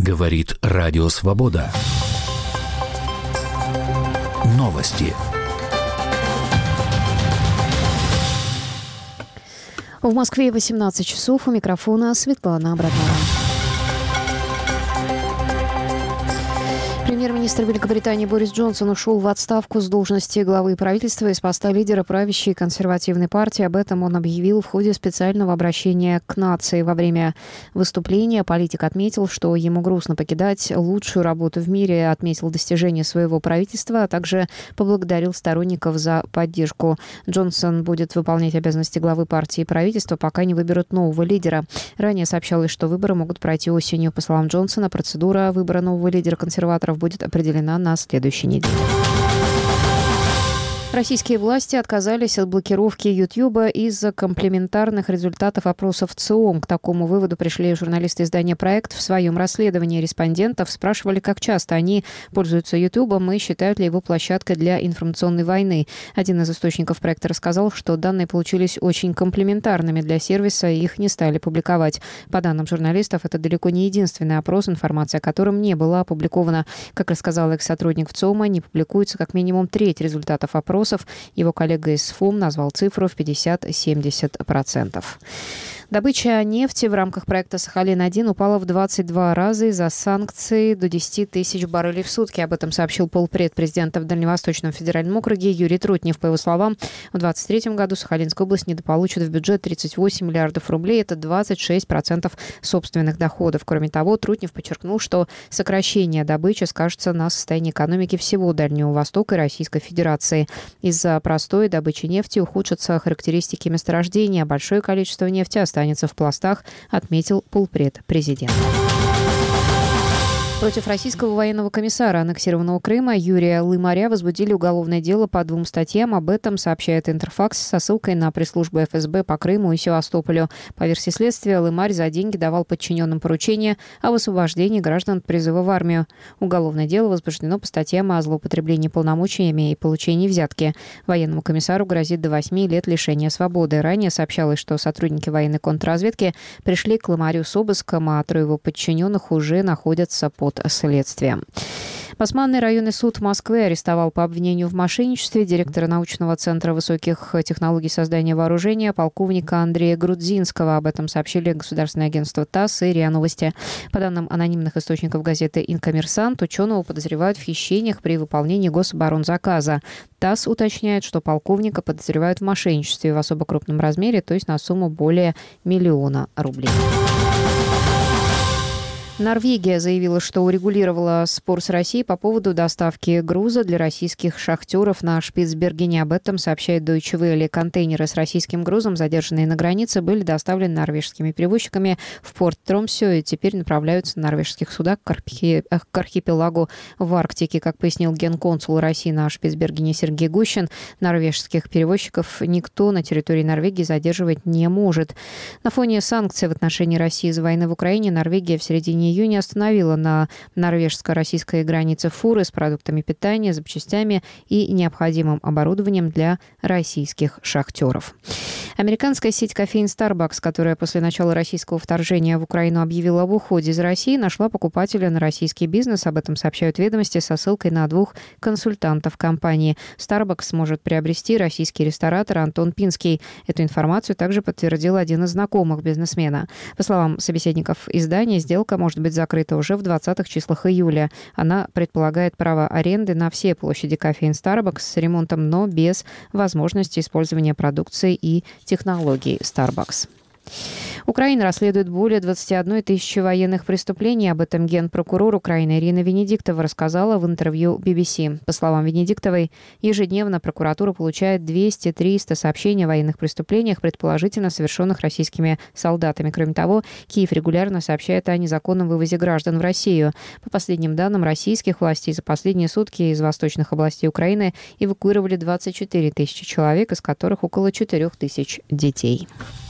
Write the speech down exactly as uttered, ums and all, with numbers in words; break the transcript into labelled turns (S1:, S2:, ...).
S1: Говорит Радио Свобода. Новости.
S2: В Москве восемнадцать часов. У микрофона Светлана Абраднова. Премьер-министр Великобритании Борис Джонсон ушел в отставку с должности главы правительства из поста лидера правящей консервативной партии. Об этом он объявил в ходе специального обращения к нации. Во время выступления политик отметил, что ему грустно покидать лучшую работу в мире, отметил достижения своего правительства, а также поблагодарил сторонников за поддержку. Джонсон будет выполнять обязанности главы партии и правительства, пока не выберут нового лидера. Ранее сообщалось, что выборы могут пройти осенью. По словам Джонсона, процедура выбора нового лидера консерваторов будет определена на следующей неделе. Российские власти отказались от блокировки Ютьюба из-за комплементарных результатов опросов ЦИОМ. К такому выводу пришли журналисты издания «Проект». В своем расследовании респондентов спрашивали, как часто они пользуются Ютьюбом и считают ли его площадкой для информационной войны. Один из источников проекта рассказал, что данные получились очень комплементарными для сервиса, и их не стали публиковать. По данным журналистов, это далеко не единственный опрос, информация о котором не была опубликована. Как рассказал экс-сотрудник ВЦИОМа, не публикуется как минимум треть результатов опроса. Его коллега из ФОМ назвал цифру в пятьдесят-семьдесят процентов. Добыча нефти в рамках проекта «Сахалин-один» упала в двадцать два раза из-за санкций до десять тысяч баррелей в сутки. Об этом сообщил полпред президента в Дальневосточном федеральном округе Юрий Трутнев. По его словам, в двадцать третьем году Сахалинская область недополучит в бюджет тридцать восемь миллиардов рублей. Это двадцать шесть процентов собственных доходов. Кроме того, Трутнев подчеркнул, что сокращение добычи скажется на состоянии экономики всего Дальнего Востока и Российской Федерации. Из-за простой добычи нефти ухудшатся характеристики месторождения. Большое количество нефти останется останется в пластах, отметил полпред президента. Против российского военного комиссара аннексированного Крыма Юрия Лымаря возбудили уголовное дело по двум статьям. Об этом сообщает Интерфакс со ссылкой на пресс-службу эф эс бэ по Крыму и Севастополю. По версии следствия, Лымарь за деньги давал подчиненным поручения о высвобождении граждан от призыва в армию. Уголовное дело возбуждено по статьям о злоупотреблении полномочиями и получении взятки. Военному комиссару грозит до восьми лет лишения свободы. Ранее сообщалось, что сотрудники военной контрразведки пришли к Лымарю с обыском, а трое его подчиненных уже находятся под следствием. Басманный районный суд Москвы арестовал по обвинению в мошенничестве директора научного центра высоких технологий создания вооружения полковника Андрея Грудзинского. Об этом сообщили государственное агентство ТАСС и РИА Новости. По данным анонимных источников газеты «Инкоммерсант», ученого подозревают в хищениях при выполнении гособоронзаказа. ТАСС уточняет, что полковника подозревают в мошенничестве в особо крупном размере, то есть на сумму более миллиона рублей. Норвегия заявила, что урегулировала спор с Россией по поводу доставки груза для российских шахтеров на Шпицбергене. Об этом сообщает Deutsche Welle. Контейнеры с российским грузом, задержанные на границе, были доставлены норвежскими перевозчиками в порт Тромсё и теперь направляются на норвежских судах к, архи... к архипелагу в Арктике. Как пояснил генконсул России на Шпицбергене Сергей Гущин, норвежских перевозчиков никто на территории Норвегии задерживать не может. На фоне санкций в отношении России из-за войны в Украине Норвегия в середине июня остановила на норвежско-российской границе фуры с продуктами питания, запчастями и необходимым оборудованием для российских шахтеров. Американская сеть кофеин Starbucks, которая после начала российского вторжения в Украину объявила об уходе из России, нашла покупателя на российский бизнес. Об этом сообщают «Ведомости» со ссылкой на двух консультантов компании. Starbucks сможет приобрести российский ресторатор Антон Пинский. Эту информацию также подтвердил один из знакомых бизнесмена. По словам собеседников издания, сделка может быть закрыта уже в двадцатых числах июля. Она предполагает право аренды на все площади кофеин Starbucks с ремонтом, но без возможности использования продукции и технологий Starbucks. Украина расследует более двадцати одной тысячи военных преступлений. Об этом генпрокурор Украины Ирина Венедиктова рассказала в интервью би би си. По словам Венедиктовой, ежедневно прокуратура получает двести-триста сообщений о военных преступлениях, предположительно совершенных российскими солдатами. Кроме того, Киев регулярно сообщает о незаконном вывозе граждан в Россию. По последним данным российских властей, за последние сутки из восточных областей Украины эвакуировали двадцать четыре тысячи человек, из которых около четырех тысяч детей.